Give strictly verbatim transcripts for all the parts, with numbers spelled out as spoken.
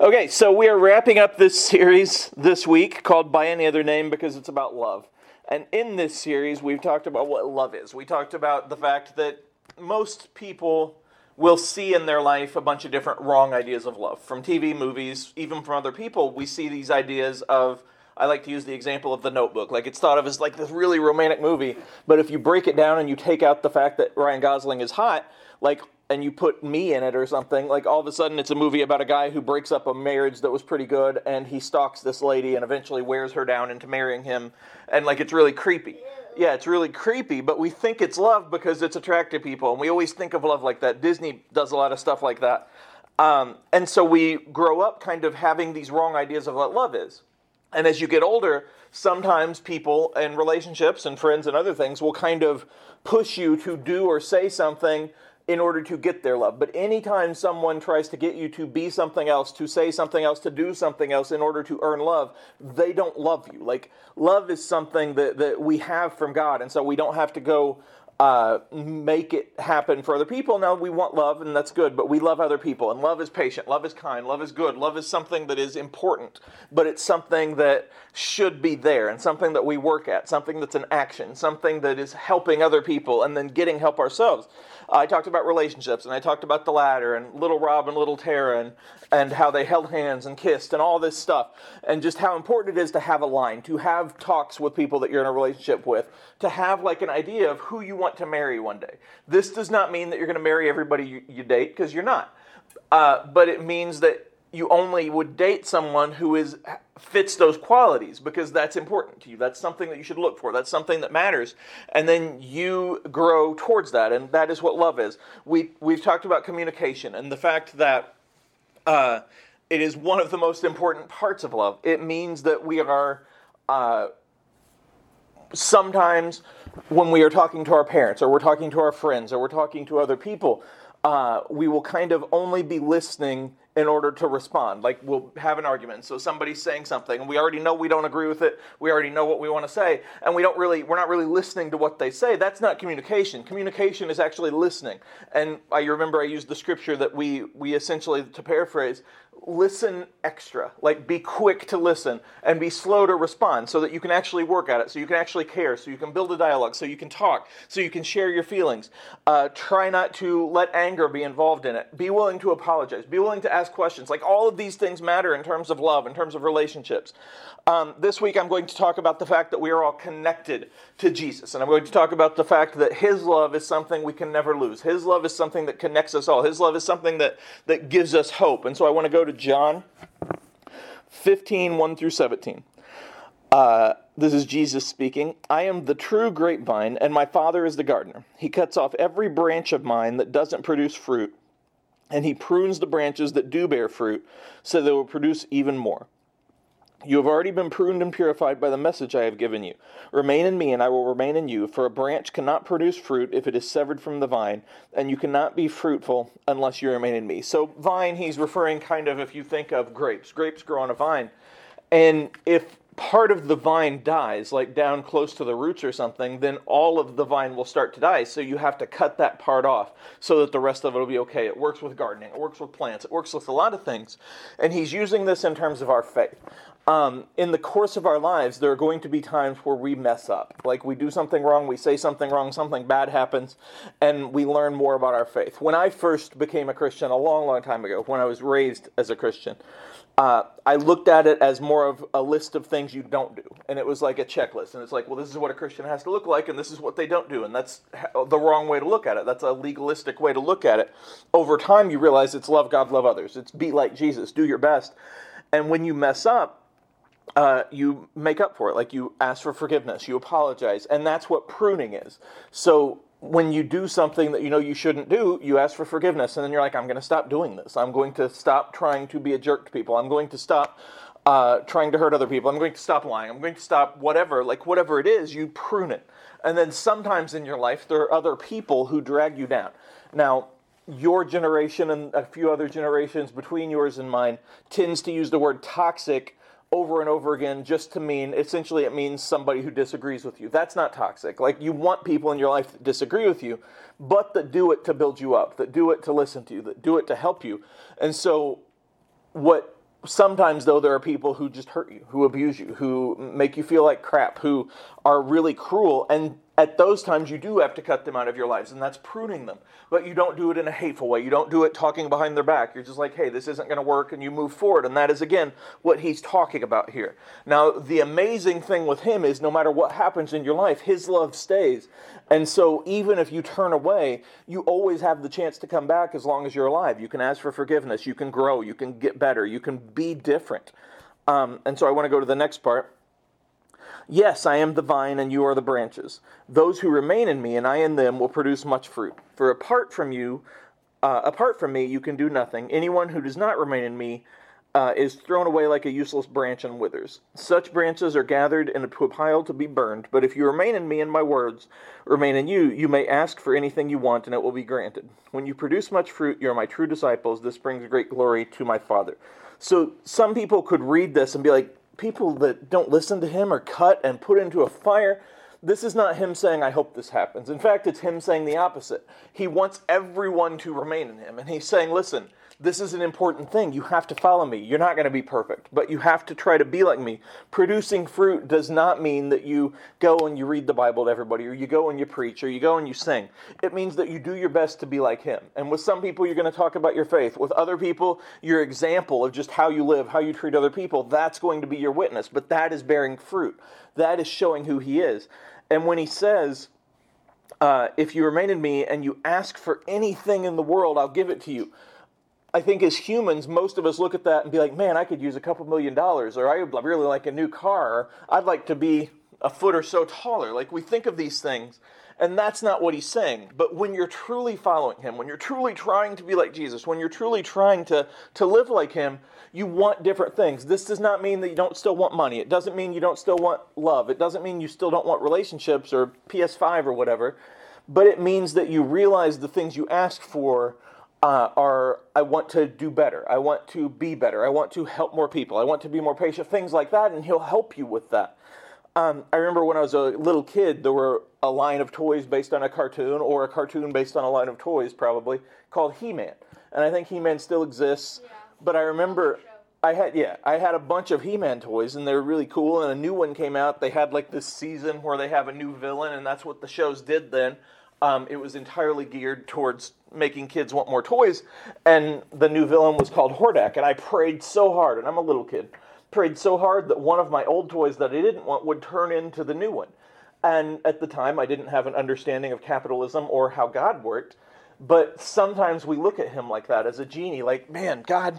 Okay, so we are wrapping up this series this week called By Any Other Name because it's about love. And in this series, we've talked about what love is. We talked about the fact that most people will see in their life a bunch of different wrong ideas of love. From T V, movies, even from other people, we see these ideas of, I like to use the example of The Notebook. Like, it's thought of as like this really romantic movie, but if you break it down and you take out the fact that Ryan Gosling is hot, like, and you put me in it or something, like all of a sudden it's a movie about a guy who breaks up a marriage that was pretty good, and he stalks this lady and eventually wears her down into marrying him, and like it's really creepy. Yeah, it's really creepy, but we think it's love because it's attracted people, and we always think of love like that. Disney does a lot of stuff like that. Um, and so we grow up kind of having these wrong ideas of what love is. And as you get older, sometimes people in relationships and friends and other things will kind of push you to do or say something in order to get their love. But anytime someone tries to get you to be something else, to say something else, to do something else in order to earn love, they don't love you. Like, love is something that, that we have from God, and so we don't have to go uh, make it happen for other people. Now, we want love, and that's good, but we love other people, and love is patient, love is kind, love is good, love is something that is important, but it's something that should be there, and something that we work at, something that's an action, something that is helping other people, and then getting help ourselves. I talked about relationships, and I talked about the ladder, and little Rob and little Tara, and, and how they held hands and kissed, and all this stuff, and just how important it is to have a line, to have talks with people that you're in a relationship with, to have like an idea of who you want to marry one day. This does not mean that you're going to marry everybody you, you date, because you're not. Uh, but it means that you only would date someone who is fits those qualities, because that's important to you. That's something that you should look for. That's something that matters. And then you grow towards that, and that is what love is. We, we've talked about communication and the fact that uh, it is one of the most important parts of love. It means that we are... Uh, sometimes when we are talking to our parents, or we're talking to our friends, or we're talking to other people, uh, we will kind of only be listening in order to respond. Like, we'll have an argument. So somebody's saying something, and we already know we don't agree with it. We already know what we want to say, and we don't really, we're not really listening to what they say. That's not communication. Communication is actually listening. And I remember I used the scripture that we, we essentially, to paraphrase, listen extra. Like, be quick to listen and be slow to respond, so that you can actually work at it, so you can actually care, so you can build a dialogue, so you can talk, so you can share your feelings. Uh, try not to let anger be involved in it. Be willing to apologize. Be willing to ask questions. Like, all of these things matter in terms of love, in terms of relationships. Um, this week I'm going to talk about the fact that we are all connected to Jesus. And I'm going to talk about the fact that His love is something we can never lose. His love is something that connects us all. His love is something that, that gives us hope. And so I want to go to John fifteen, one through seventeen. Uh, this is Jesus speaking. I am the true grapevine, and my Father is the gardener. He cuts off every branch of mine that doesn't produce fruit, and He prunes the branches that do bear fruit, so they will produce even more. You have already been pruned and purified by the message I have given you. Remain in me, and I will remain in you, for a branch cannot produce fruit if it is severed from the vine, and you cannot be fruitful unless you remain in me. So vine, he's referring kind of, if you think of grapes. Grapes grow on a vine. And if part of the vine dies, like down close to the roots or something, then all of the vine will start to die. So you have to cut that part off so that the rest of it will be okay. It works with gardening. It works with plants. It works with a lot of things. And he's using this in terms of our faith. Um, in the course of our lives, there are going to be times where we mess up. Like, we do something wrong, we say something wrong, something bad happens, and we learn more about our faith. When I first became a Christian a long, long time ago, when I was raised as a Christian, uh, I looked at it as more of a list of things you don't do. And it was like a checklist. And it's like, well, this is what a Christian has to look like, and this is what they don't do. And that's the wrong way to look at it. That's a legalistic way to look at it. Over time, you realize it's love God, love others. It's be like Jesus, do your best. And when you mess up, Uh, you make up for it. Like, you ask for forgiveness, you apologize, and that's what pruning is. So when you do something that you know you shouldn't do, you ask for forgiveness, and then you're like, I'm going to stop doing this. I'm going to stop trying to be a jerk to people. I'm going to stop uh, trying to hurt other people. I'm going to stop lying. I'm going to stop whatever. Like, whatever it is, you prune it. And then sometimes in your life, there are other people who drag you down. Now, your generation and a few other generations between yours and mine tends to use the word toxic over and over again just to mean, essentially it means somebody who disagrees with you. That's not toxic. Like, you want people in your life that disagree with you, but that do it to build you up, that do it to listen to you, that do it to help you. And so what Sometimes, though, there are people who just hurt you, who abuse you, who make you feel like crap, who are really cruel. And at those times, you do have to cut them out of your lives, and that's pruning them. But you don't do it in a hateful way. You don't do it talking behind their back. You're just like, hey, this isn't going to work, and you move forward. And that is, again, what he's talking about here. Now, the amazing thing with him is no matter what happens in your life, his love stays. And so even if you turn away, you always have the chance to come back as long as you're alive. You can ask for forgiveness. You can grow. You can get better. You can be different. Um, and so I want to go to the next part. Yes, I am the vine and you are the branches. Those who remain in me and I in them will produce much fruit. For apart from you, uh, apart from me, you can do nothing. Anyone who does not remain in me uh, is thrown away like a useless branch and withers. Such branches are gathered into a pile to be burned. But if you remain in me and my words remain in you, you may ask for anything you want and it will be granted. When you produce much fruit, you are my true disciples. This brings great glory to my Father. So some people could read this and be like, people that don't listen to him are cut and put into a fire. This is not him saying, I hope this happens. In fact, it's him saying the opposite. He wants everyone to remain in him. And he's saying, listen, this is an important thing. You have to follow me. You're not going to be perfect, but you have to try to be like me. Producing fruit does not mean that you go and you read the Bible to everybody, or you go and you preach, or you go and you sing. It means that you do your best to be like him. And with some people, you're going to talk about your faith. With other people, your example of just how you live, how you treat other people, that's going to be your witness. But that is bearing fruit. That is showing who he is. And when he says, uh, if you remain in me and you ask for anything in the world, I'll give it to you. I think as humans, most of us look at that and be like, man, I could use a couple million dollars, or I would really like a new car, or I'd like to be a foot or so taller. Like, we think of these things, and that's not what he's saying. But when you're truly following him, when you're truly trying to be like Jesus, when you're truly trying to, to live like him, you want different things. This does not mean that you don't still want money. It doesn't mean you don't still want love. It doesn't mean you still don't want relationships or P S five or whatever. But it means that you realize the things you ask for Uh, are, I want to do better. I want to be better. I want to help more people. I want to be more patient, things like that, and he'll help you with that. Um, I remember when I was a little kid, there were a line of toys based on a cartoon, or a cartoon based on a line of toys, probably, called He-Man. And I think He-Man still exists, yeah. But I remember I had, yeah, I had a bunch of He-Man toys, and they were really cool, and a new one came out. They had like this season where they have a new villain, and that's what the shows did then. Um, it was entirely geared towards making kids want more toys, and the new villain was called Hordak, and I prayed so hard, and I'm a little kid, prayed so hard that one of my old toys that I didn't want would turn into the new one. And at the time, I didn't have an understanding of capitalism or how God worked, but sometimes we look at him like that, as a genie, like, man, God,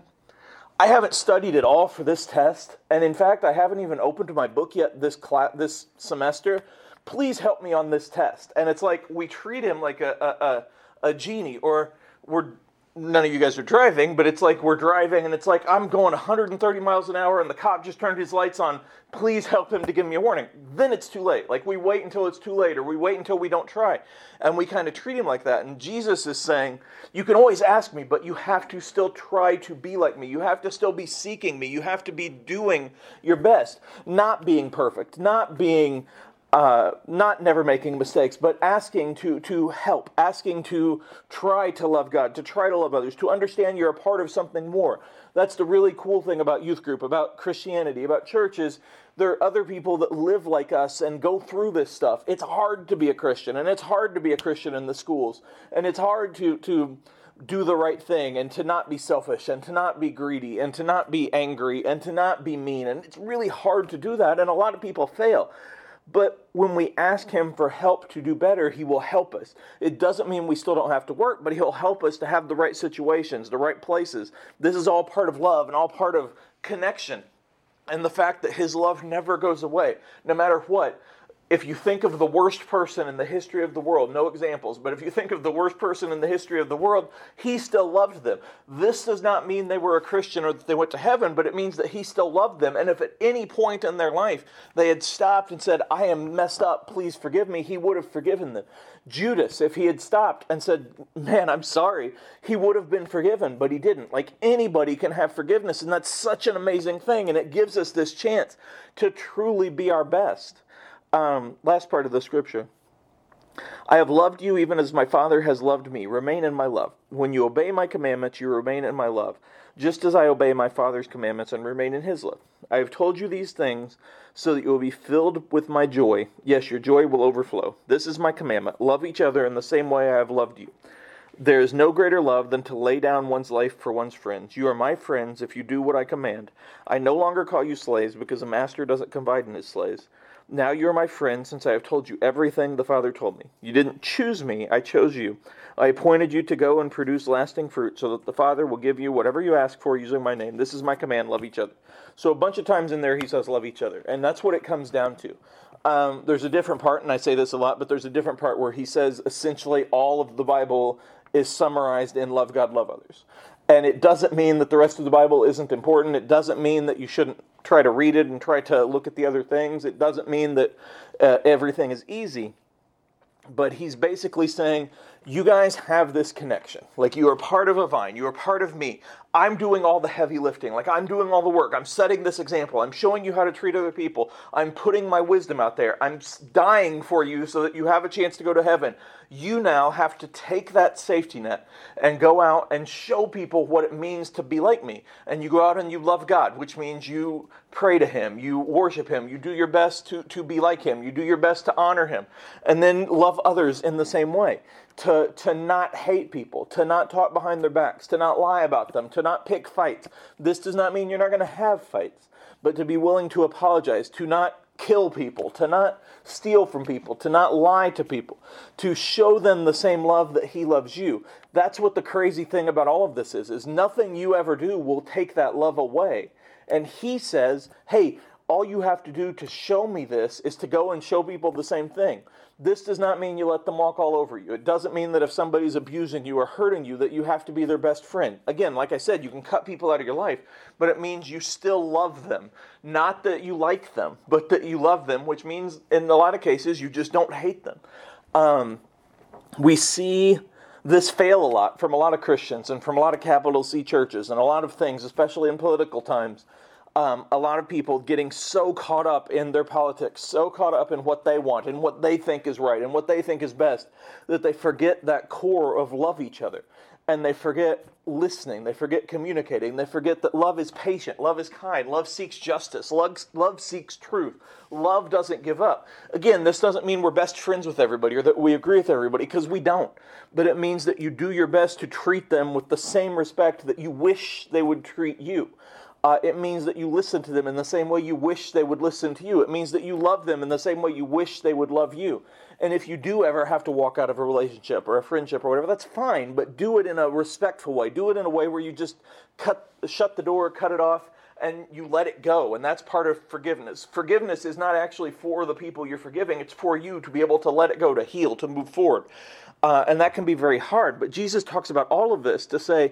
I haven't studied at all for this test, and in fact, I haven't even opened my book yet this class, this semester. Please help me on this test. And it's like we treat him like a, a, a, a genie, or we're, none of you guys are driving, but it's like we're driving and it's like, I'm going one hundred thirty miles an hour and the cop just turned his lights on. Please help him to give me a warning. Then it's too late. Like, we wait until it's too late, or we wait until we don't try. And we kind of treat him like that. And Jesus is saying, you can always ask me, but you have to still try to be like me. You have to still be seeking me. You have to be doing your best. Not being perfect. Not being... Uh, not never making mistakes, but asking to, to help, asking to try to love God, to try to love others, to understand you're a part of something more. That's the really cool thing about youth group, about Christianity, about churches. There are other people that live like us and go through this stuff. It's hard to be a Christian, and it's hard to be a Christian in the schools, and it's hard to, to do the right thing, and to not be selfish, and to not be greedy, and to not be angry, and to not be mean, and it's really hard to do that, and a lot of people fail. But when we ask him for help to do better, he will help us. It doesn't mean we still don't have to work, but he'll help us to have the right situations, the right places. This is all part of love and all part of connection. And the fact that his love never goes away, no matter what. If you think of the worst person in the history of the world, no examples, but if you think of the worst person in the history of the world, he still loved them. This does not mean they were a Christian or that they went to heaven, but it means that he still loved them. And if at any point in their life they had stopped and said, I am messed up, please forgive me, he would have forgiven them. Judas, if he had stopped and said, man, I'm sorry, he would have been forgiven, but he didn't. Like, anybody can have forgiveness, and that's such an amazing thing, and it gives us this chance to truly be our best. Um, last part of the scripture. I have loved you even as my Father has loved me. Remain in my love. When you obey my commandments, you remain in my love, just as I obey my Father's commandments and remain in his love. I have told you these things so that you will be filled with my joy. Yes, your joy will overflow. This is my commandment. Love each other in the same way I have loved you. There is no greater love than to lay down one's life for one's friends. You are my friends if you do what I command. I no longer call you slaves because a master doesn't confide in his slaves. Now you are my friends since I have told you everything the Father told me. You didn't choose me, I chose you. I appointed you to go and produce lasting fruit so that the Father will give you whatever you ask for using my name. This is my command, love each other. So a bunch of times in there he says love each other. And that's what it comes down to. Um, there's a different part, and I say this a lot, but there's a different part where he says essentially all of the Bible is summarized in love God, love others. And it doesn't mean that the rest of the Bible isn't important. It doesn't mean that you shouldn't try to read it and try to look at the other things. It doesn't mean that uh, everything is easy. But he's basically saying, you guys have this connection. Like, you are part of a vine. You are part of me. I'm doing all the heavy lifting. Like, I'm doing all the work. I'm setting this example. I'm showing you how to treat other people. I'm putting my wisdom out there. I'm dying for you so that you have a chance to go to heaven. You now have to take that safety net and go out and show people what it means to be like me. And you go out and you love God, which means you pray to him. You worship him. You do your best to, to be like him. You do your best to honor him. And then love others in the same way. To, to not hate people, to not talk behind their backs, to not lie about them, to not pick fights. This does not mean you're not going to have fights, but to be willing to apologize, to not kill people, to not steal from people, to not lie to people, to show them the same love that he loves you. That's what the crazy thing about all of this is, is nothing you ever do will take that love away. And he says, hey, all you have to do to show me this is to go and show people the same thing. This does not mean you let them walk all over you. It doesn't mean that if somebody's abusing you or hurting you that you have to be their best friend. Again, like I said, you can cut people out of your life, but it means you still love them. Not that you like them, but that you love them, which means in a lot of cases you just don't hate them. Um, we see this fail a lot from a lot of Christians and from a lot of capital C churches and a lot of things, especially in political times. Um, a lot of people getting so caught up in their politics, so caught up in what they want and what they think is right and what they think is best, that they forget that core of love each other. And they forget listening, they forget communicating, they forget that love is patient, love is kind, love seeks justice, love, love seeks truth, love doesn't give up. Again, this doesn't mean we're best friends with everybody or that we agree with everybody, because we don't. But it means that you do your best to treat them with the same respect that you wish they would treat you. Uh, it means that you listen to them in the same way you wish they would listen to you. It means that you love them in the same way you wish they would love you. And if you do ever have to walk out of a relationship or a friendship or whatever, that's fine, but do it in a respectful way. Do it in a way where you just cut, shut the door, cut it off, and you let it go. And that's part of forgiveness. Forgiveness is not actually for the people you're forgiving. It's for you to be able to let it go, to heal, to move forward. Uh, and that can be very hard. But Jesus talks about all of this to say,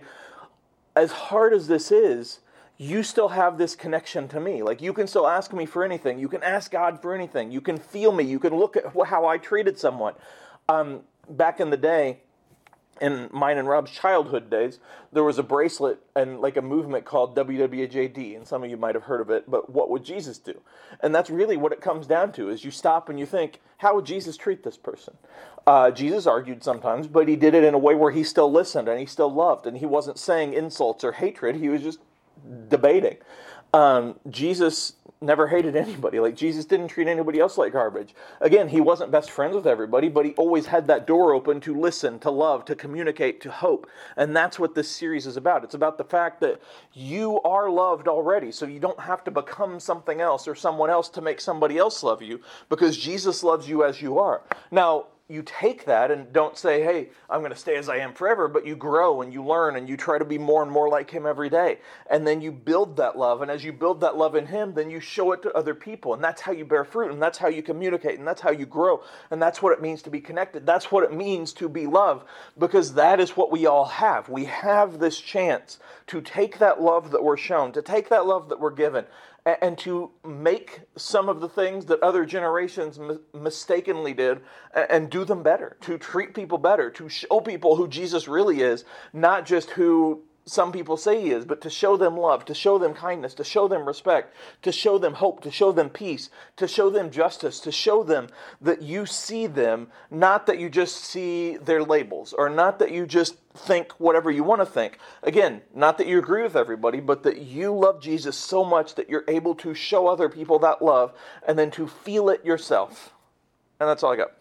as hard as this is, you still have this connection to me. Like, you can still ask me for anything. You can ask God for anything. You can feel me. You can look at how I treated someone. Um, back in the day, in mine and Rob's childhood days, there was a bracelet and like a movement called W W J D, and some of you might have heard of it, but what would Jesus do? And that's really what it comes down to, is you stop and you think, how would Jesus treat this person? Uh, Jesus argued sometimes, but he did it in a way where he still listened and he still loved, and he wasn't saying insults or hatred. He was just debating. Um, Jesus never hated anybody. Like, Jesus didn't treat anybody else like garbage. Again, he wasn't best friends with everybody, but he always had that door open to listen, to love, to communicate, to hope. And that's what this series is about. It's about the fact that you are loved already, so you don't have to become something else or someone else to make somebody else love you, because Jesus loves you as you are. Now, you take that and don't say, hey, I'm going to stay as I am forever, but you grow and you learn and you try to be more and more like him every day. And then you build that love. And as you build that love in him, then you show it to other people. And that's how you bear fruit. And that's how you communicate. And that's how you grow. And that's what it means to be connected. That's what it means to be loved, because that is what we all have. We have this chance to take that love that we're shown, to take that love that we're given, and to make some of the things that other generations mistakenly did and do them better, to treat people better, to show people who Jesus really is, not just who some people say he is, but to show them love, to show them kindness, to show them respect, to show them hope, to show them peace, to show them justice, to show them that you see them, not that you just see their labels, or not that you just think whatever you want to think. Again, not that you agree with everybody, but that you love Jesus so much that you're able to show other people that love and then to feel it yourself. And that's all I got.